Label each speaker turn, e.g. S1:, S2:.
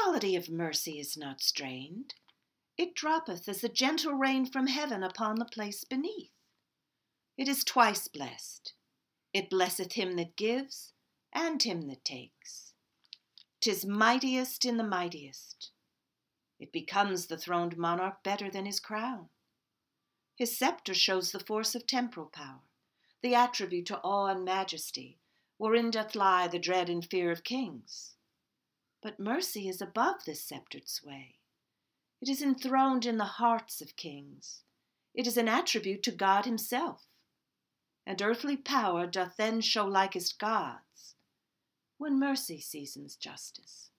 S1: quality of mercy is not strained. It droppeth as the gentle rain from heaven upon the place beneath. It is twice blessed. It blesseth him that gives and him that takes. 'Tis mightiest in the mightiest. It becomes the throned monarch better than his crown. His sceptre shows the force of temporal power, the attribute to awe and majesty, wherein doth lie the dread and fear of kings. But mercy is above this sceptred sway. It is enthroned in the hearts of kings. It is an attribute to God himself. And earthly power doth then show likest God's, when mercy seasons justice.